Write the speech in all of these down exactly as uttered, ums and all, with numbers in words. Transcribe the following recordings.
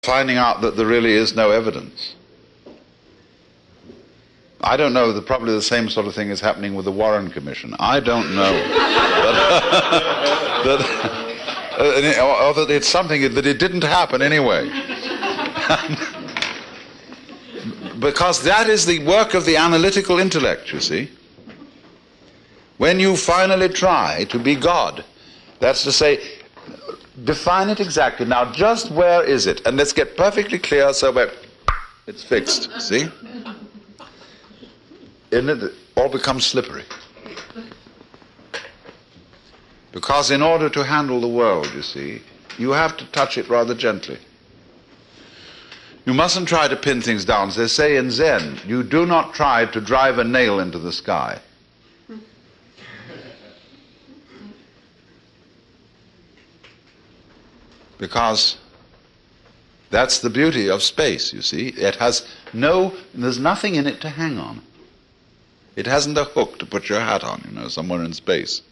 finding out that there really is no evidence. I don't know, that probably the same sort of thing is happening with the Warren Commission. I don't know. that, that, uh, or that it's something that it didn't happen anyway. Because that is the work of the analytical intellect, you see. When you finally try to be God, that's to say, define it exactly. Now, just where is it? And let's get perfectly clear so that it's fixed, see? In it, it all becomes slippery. Because in order to handle the world, you see, you have to touch it rather gently. You mustn't try to pin things down. As they say in Zen, you do not try to drive a nail into the sky. Because that's the beauty of space, you see. It has no, there's nothing in it to hang on. It hasn't a hook to put your hat on, you know, somewhere in space.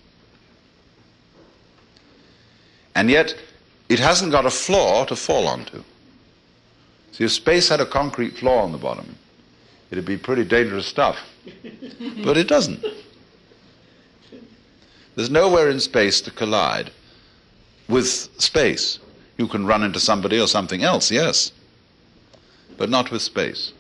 And yet, it hasn't got a floor to fall onto. See, if space had a concrete floor on the bottom, it'd be pretty dangerous stuff. But it doesn't. There's nowhere in space to collide with space. You can run into somebody or something else, yes, but not with space.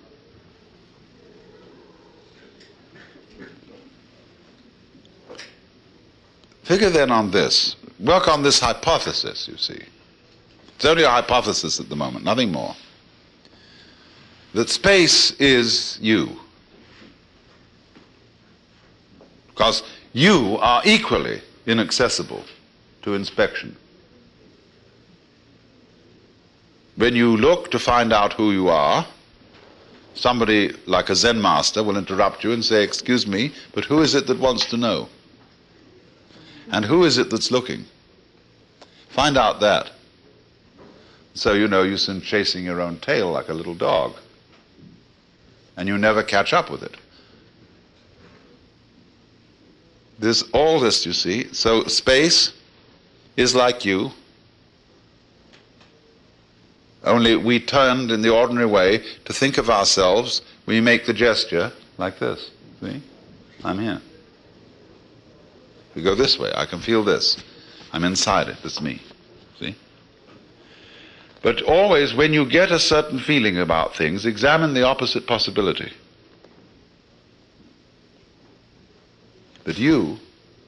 Figure then on this. Work on this hypothesis, you see. It's only a hypothesis at the moment, nothing more. That space is you. Because you are equally inaccessible to inspection. When you look to find out who you are, somebody like a Zen master will interrupt you and say, "Excuse me, but who is it that wants to know? And who is it that's looking?" Find out that. So you know you're soon chasing your own tail like a little dog. And you never catch up with it. There's all this, you see. So space is like you. Only we turned in the ordinary way to think of ourselves. We make the gesture like this. See? I'm here. We go this way. I can feel this. I'm inside it. It's me. See? But always, when you get a certain feeling about things, examine the opposite possibility. That you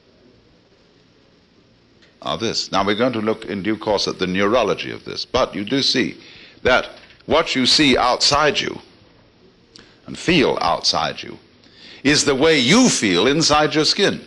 are this. Now, we're going to look in due course at the neurology of this, but you do see that what you see outside you and feel outside you is the way you feel inside your skin.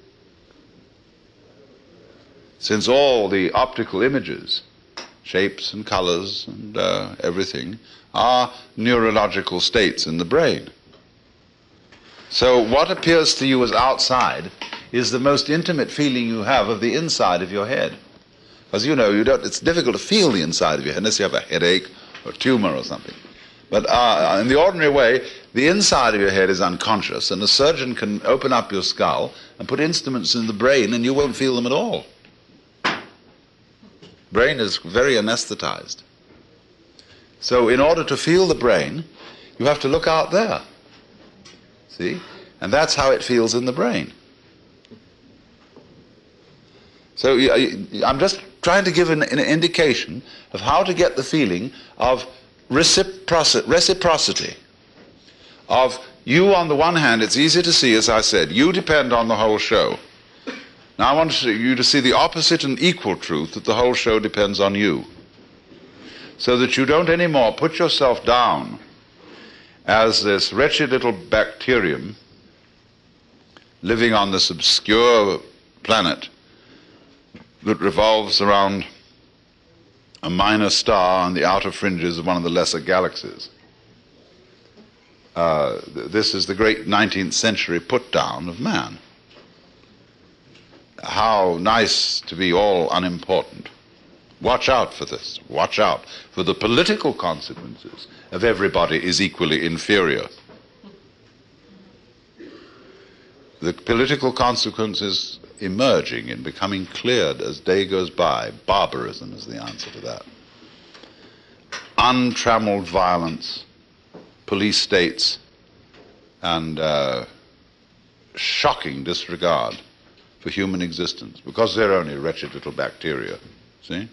Since all the optical images, shapes and colors and uh, everything, are neurological states in the brain. So what appears to you as outside is the most intimate feeling you have of the inside of your head. As you know, you don't, it's difficult to feel the inside of your head unless you have a headache or a tumor or something. But uh, in the ordinary way, the inside of your head is unconscious, and a surgeon can open up your skull and put instruments in the brain and you won't feel them at all. Brain is very anesthetized. So in order to feel the brain, you have to look out there. See? And that's how it feels in the brain. So I'm just trying to give an, an indication of how to get the feeling of reciprocity, reciprocity. Of you on the one hand, it's easy to see, as I said, you depend on the whole show. Now I want you to see the opposite and equal truth, that the whole show depends on you. So that you don't anymore put yourself down as this wretched little bacterium living on this obscure planet that revolves around a minor star on the outer fringes of one of the lesser galaxies. Uh, this is the great nineteenth century put-down of man. How nice to be all unimportant. Watch out for this. Watch out for the political consequences of everybody is equally inferior. The political consequences emerging and becoming cleared as day goes by. Barbarism is the answer to that. untrammeled violence, police states, and uh, shocking disregard for human existence, because they're only wretched little bacteria, see?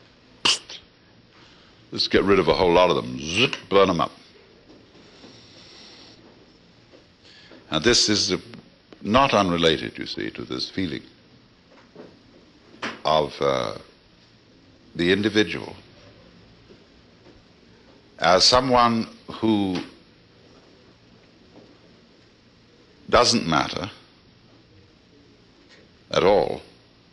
Let's get rid of a whole lot of them, zip, burn them up. Now this is not unrelated, you see, to this feeling of uh, the individual as someone who doesn't matter at all,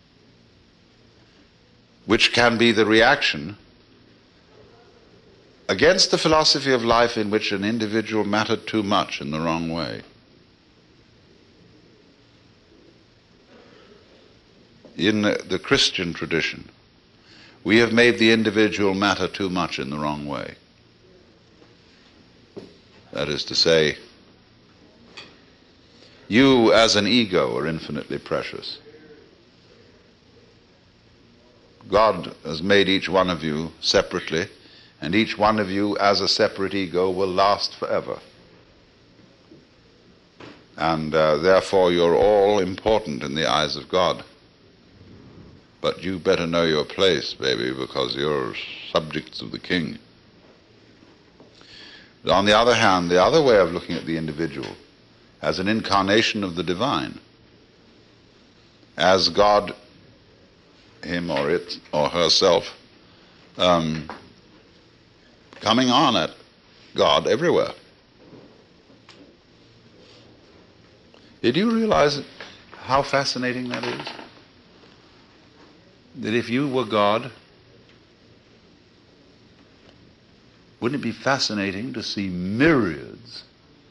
which can be the reaction against the philosophy of life in which an individual mattered too much in the wrong way. In the Christian tradition, we have made the individual matter too much in the wrong way. That is to say, you as an ego are infinitely precious. God has made each one of you separately, and each one of you as a separate ego will last forever. And uh, therefore you're all important in the eyes of God. But you better know your place, baby, because you're subjects of the king. But on the other hand, the other way of looking at the individual as an incarnation of the divine, as God, him or it or herself, um, coming on at God everywhere. Did you realize how fascinating that is? That if you were God, wouldn't it be fascinating to see myriads,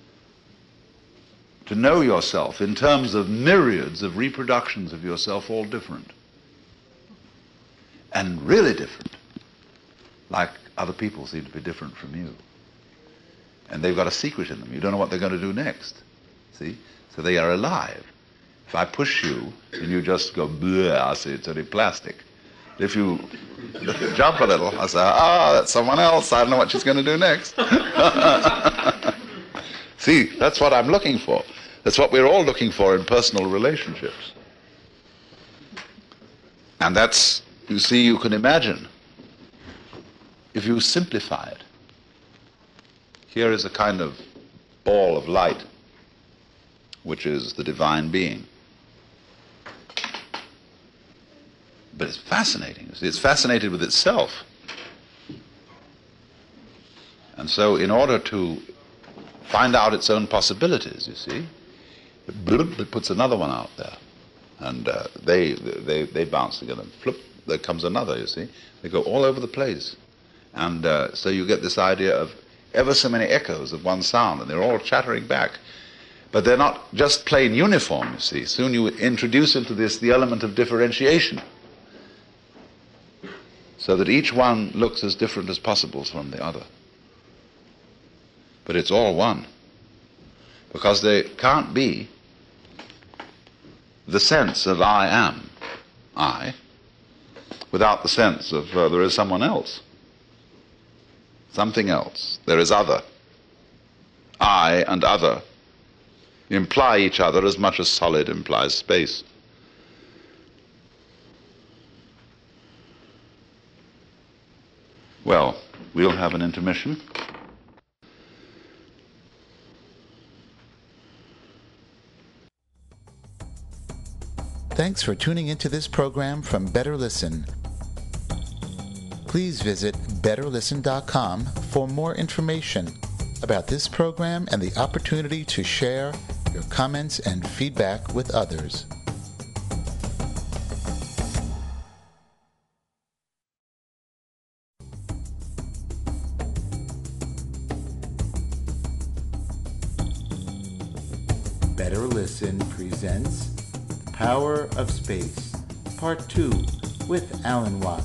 to know yourself in terms of myriads of reproductions of yourself, all different? And really different. Like other people seem to be different from you. And they've got a secret in them. You don't know what they're going to do next. See? So they are alive. If I push you and you just go, bleh, I say it's only plastic. If you jump a little, I say, ah, that's someone else. I don't know what she's going to do next. See, that's what I'm looking for. That's what we're all looking for in personal relationships. And that's, you see, you can imagine, if you simplify it, here is a kind of ball of light, which is the divine being. But it's fascinating. It's fascinated with itself. And so in order to find out its own possibilities, you see, it puts another one out there. And uh, they, they, they bounce together. Flip, there comes another, you see. They go all over the place. And uh, so you get this idea of ever so many echoes of one sound, and they're all chattering back. But they're not just plain uniform, you see. Soon you introduce into this the element of differentiation, so that each one looks as different as possible from the other. But it's all one. Because there can't be the sense of I am, I, without the sense of uh, there is someone else. Something else. There is other. I and other imply each other as much as solid implies space. Well, we'll have an intermission. Thanks for tuning into this program from Better Listen. Please visit better listen dot com for more information about this program and the opportunity to share your comments and feedback with others. Better Listen presents Power of Space, Part two, with Alan Watts.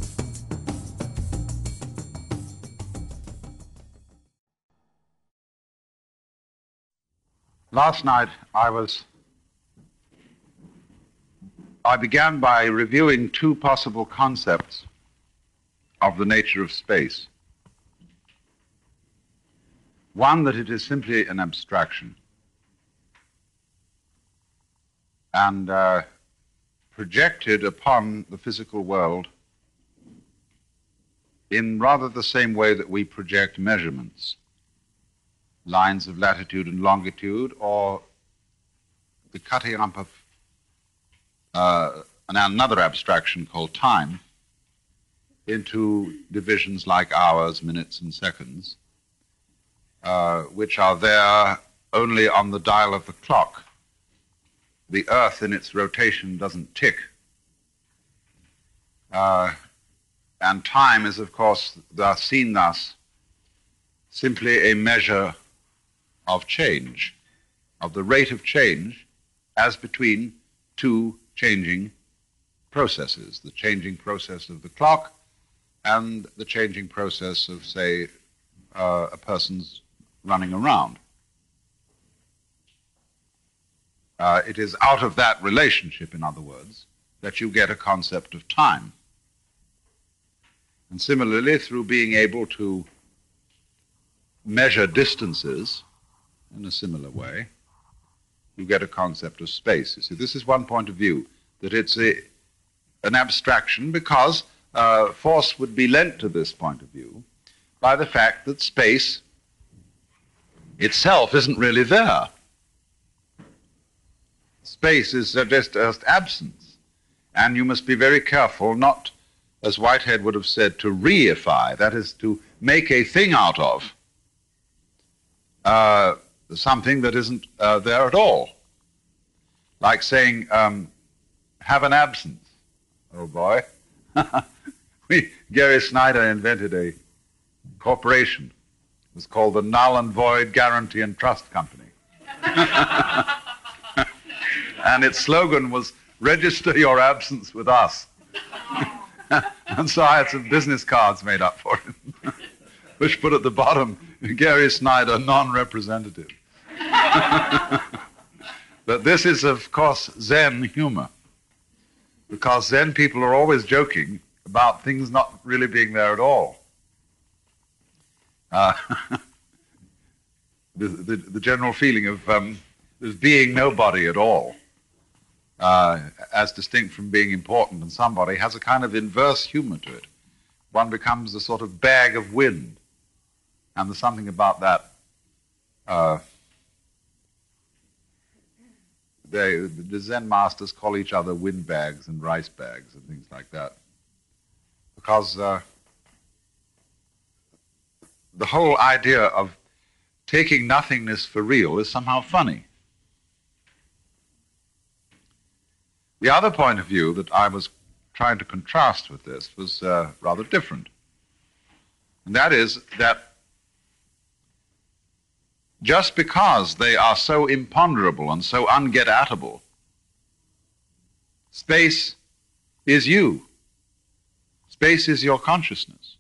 Last night I was, I began by reviewing two possible concepts of the nature of space. One, that it is simply an abstraction and uh, projected upon the physical world in rather the same way that we project measurements, lines of latitude and longitude, or the cutting up of uh, another abstraction called time into divisions like hours, minutes, and seconds, uh, which are there only on the dial of the clock. The Earth in its rotation doesn't tick. Uh, and time is, of course, thus seen thus simply a measure of change, of the rate of change as between two changing processes, the changing process of the clock and the changing process of, say, uh, a person's running around. Uh, it is out of that relationship, in other words, that you get a concept of time. And similarly, through being able to measure distances in a similar way, you get a concept of space. You see, this is one point of view, that it's a, an abstraction because uh, force would be lent to this point of view by the fact that space itself isn't really there. Space is just, just absence, and you must be very careful not, as Whitehead would have said, to reify, that is, to make a thing out of uh, something that isn't uh, there at all. Like saying, um, have an absence. Oh boy. we, Gary Snyder invented a corporation. It was called the Null and Void Guarantee and Trust Company. And its slogan was, register your absence with us. And so I had some business cards made up for it, which put at the bottom, Gary Snyder, non-representative. But this is, of course, Zen humor, because Zen people are always joking about things not really being there at all. Uh, the, the, the general feeling of um, there's being nobody at all, uh, as distinct from being important and somebody, has a kind of inverse humor to it. One becomes a sort of bag of wind, and there's something about that. Uh, they, the Zen masters call each other windbags and rice bags and things like that, because uh, the whole idea of taking nothingness for real is somehow funny. The other point of view that I was trying to contrast with this was uh, rather different. And that is that just because they are so imponderable and so unget-atable, space is you. Space is your consciousness.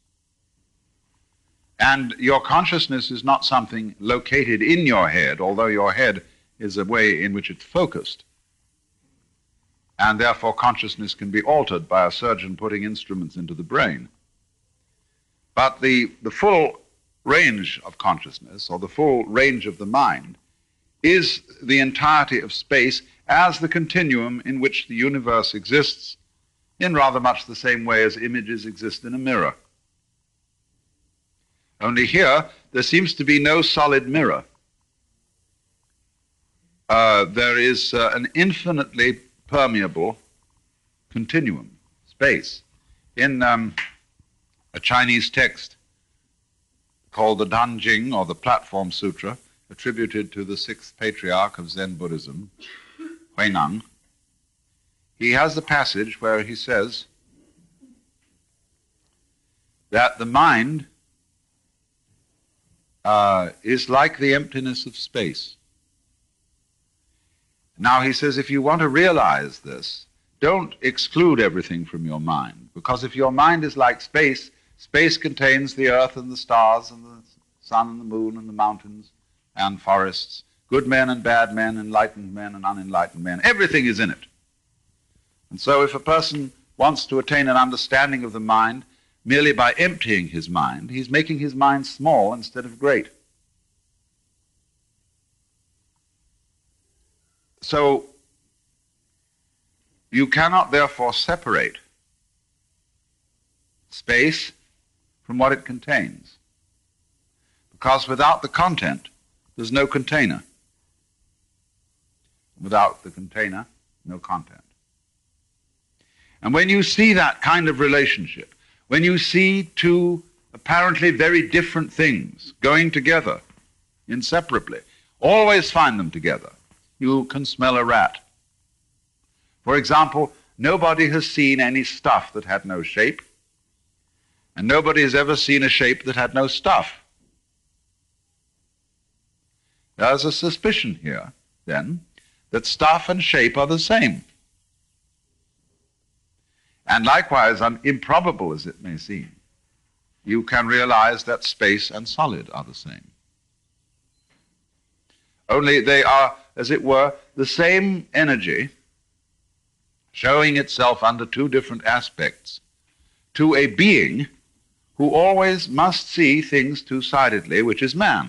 And your consciousness is not something located in your head, although your head is a way in which it's focused. And therefore consciousness can be altered by a surgeon putting instruments into the brain. But the, the full range of consciousness, or the full range of the mind, is the entirety of space as the continuum in which the universe exists, in rather much the same way as images exist in a mirror. Only here, there seems to be no solid mirror. Uh, there is uh, an infinitely permeable continuum, space. In um, a Chinese text called the Danjing, or the Platform Sutra, attributed to the sixth patriarch of Zen Buddhism, Huineng, he has the passage where he says that the mind uh, is like the emptiness of space. Now, he says, if you want to realize this, don't exclude everything from your mind, because if your mind is like space, space contains the earth and the stars and the sun and the moon and the mountains and forests, good men and bad men, enlightened men and unenlightened men. Everything is in it. And so if a person wants to attain an understanding of the mind merely by emptying his mind, he's making his mind small instead of great. So you cannot therefore separate space from what it contains, because without the content, there's no container. Without the container, no content. And when you see that kind of relationship, when you see two apparently very different things going together inseparably, always find them together, you can smell a rat. For example, nobody has seen any stuff that had no shape, and nobody has ever seen a shape that had no stuff. There's a suspicion here, then, that stuff and shape are the same. And likewise, improbable as it may seem, you can realize that space and solid are the same. Only they are, as it were, the same energy showing itself under two different aspects to a being who always must see things two-sidedly, which is man.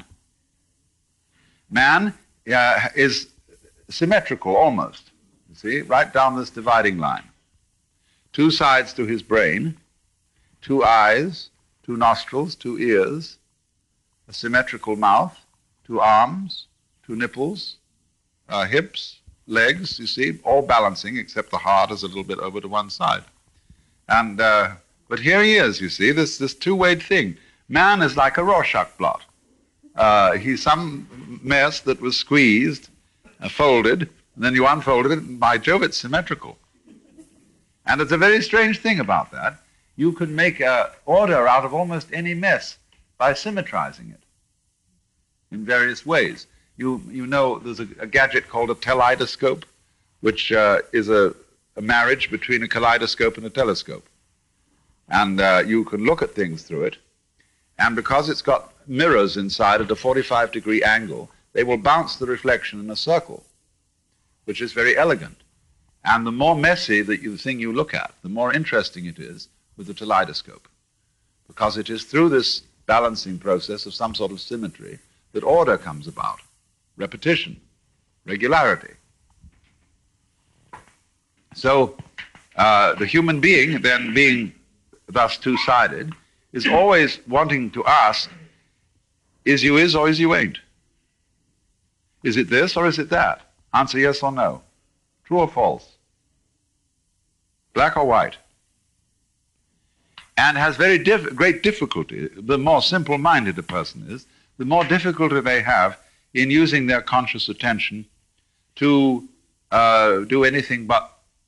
Man uh, is symmetrical almost, you see, right down this dividing line. Two sides to his brain, two eyes, two nostrils, two ears, a symmetrical mouth, two arms, two nipples, uh, hips, legs, you see, all balancing except the heart is a little bit over to one side. And, uh, but here he is, you see, this, this two-way thing. Man is like a Rorschach blot. Uh, he's some mess that was squeezed, uh, folded, and then you unfolded it, and by Jove, it's symmetrical. And it's a very strange thing about that. You can make uh, order out of almost any mess by symmetrizing it in various ways. You, you know there's a, a gadget called a teleidoscope, which uh, is a, a marriage between a kaleidoscope and a telescope. And uh, you can look at things through it, and because it's got mirrors inside at a forty-five degree angle, they will bounce the reflection in a circle, which is very elegant. And the more messy that you, the thing you look at, the more interesting it is with the teleidoscope, because it is through this balancing process of some sort of symmetry that order comes about, repetition, regularity. So uh, the human being, then being thus two-sided, is always wanting to ask, is you is or is you ain't? Is it this or is it that? Answer yes or no. True or false? Black or white? And has very diff great difficulty, the more simple-minded a person is, the more difficulty they have in using their conscious attention to uh, do anything but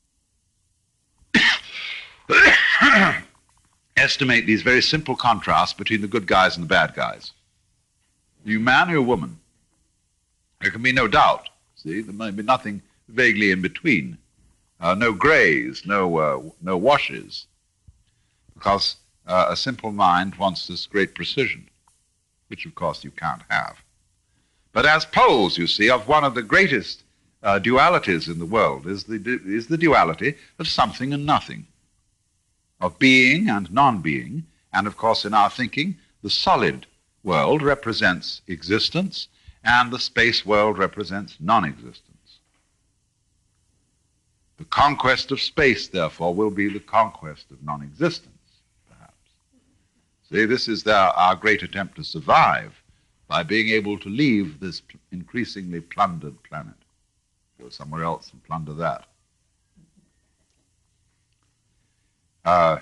estimate these very simple contrasts between the good guys and the bad guys. Are you man or you woman? There can be no doubt. See, there may be nothing vaguely in between. Uh, no grays, no, uh, no washes, because uh, a simple mind wants this great precision, which of course you can't have. But as poles, you see, of one of the greatest uh, dualities in the world is the, is the duality of something and nothing, of being and non-being, and of course in our thinking, the solid world represents existence, and the space world represents non-existence. The conquest of space, therefore, will be the conquest of non-existence, perhaps. See, this is their, our great attempt to survive by being able to leave this increasingly plundered planet, go somewhere else and plunder that. Uh,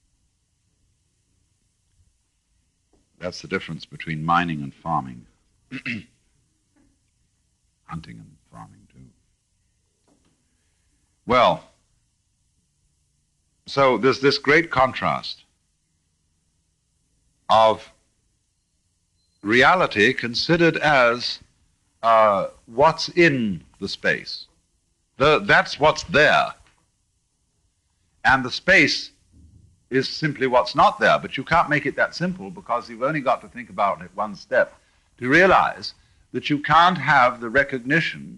that's the difference between mining and farming. Hunting and farming, too. Well, so there's this great contrast of reality considered as uh, what's in the space. The, that's what's there. And the space is simply what's not there. But you can't make it that simple, because you've only got to think about it one step to realize that you can't have the recognition